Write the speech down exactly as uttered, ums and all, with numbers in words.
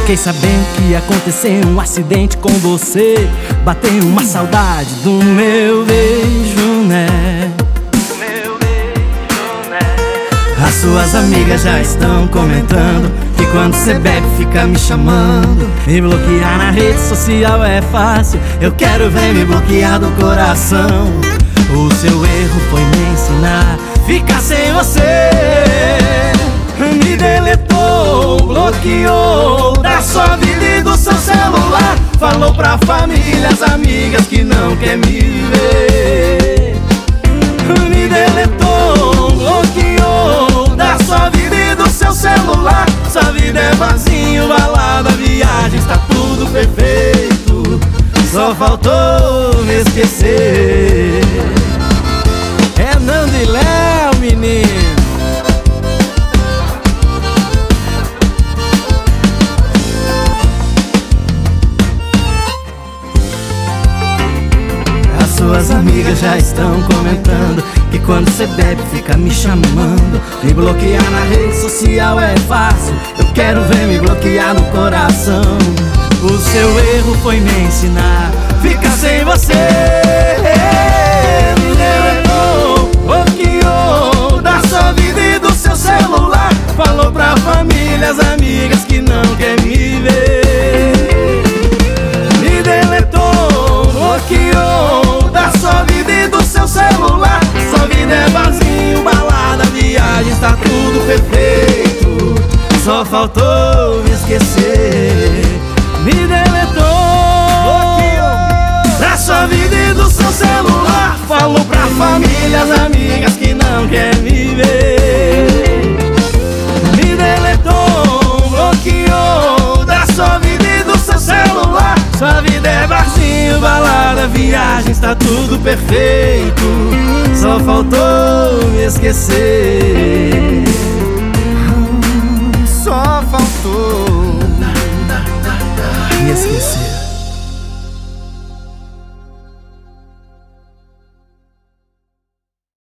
Fiquei sabendo que aconteceu um acidente com você. Bateu uma saudade do meu beijo, né? Meu beijo, né? As suas amigas já estão comentando que quando cê bebe fica me chamando. Me bloquear na rede social é fácil, eu quero ver me bloquear do coração. O seu erro foi me ensinar ficar sem você. Me deletou, bloqueou da sua vida e do seu celular. Falou pra família, as amigas que não quer me ver. Me deletou, bloqueou da sua vida e do seu celular. Sua vida é vazio, balada, viagem, está tudo perfeito. Só faltou me esquecer. É Nando e Léo, menino. Suas amigas já estão comentando que quando cê bebe fica me chamando. Me bloquear na rede social é fácil, eu quero ver me bloquear no coração. O seu erro foi me ensinar ficar sem você. Me deletou, bloqueou da sua vida e do seu celular. Falou pra família, as amigas que não quer me ver. Me deletou, bloqueou da sua vida e do seu celular. Sua vida é vazio, balada, viagem, está tudo perfeito. Só faltou me esquecer. Me deletou, bloqueou da sua vida e do seu celular. Falou pra família, as amigas que não quer me ver. Me deletou, bloqueou da sua vida e do seu celular. Sua vida é barzinho, balada, viagem, está tudo perfeito. Só faltou me esquecer.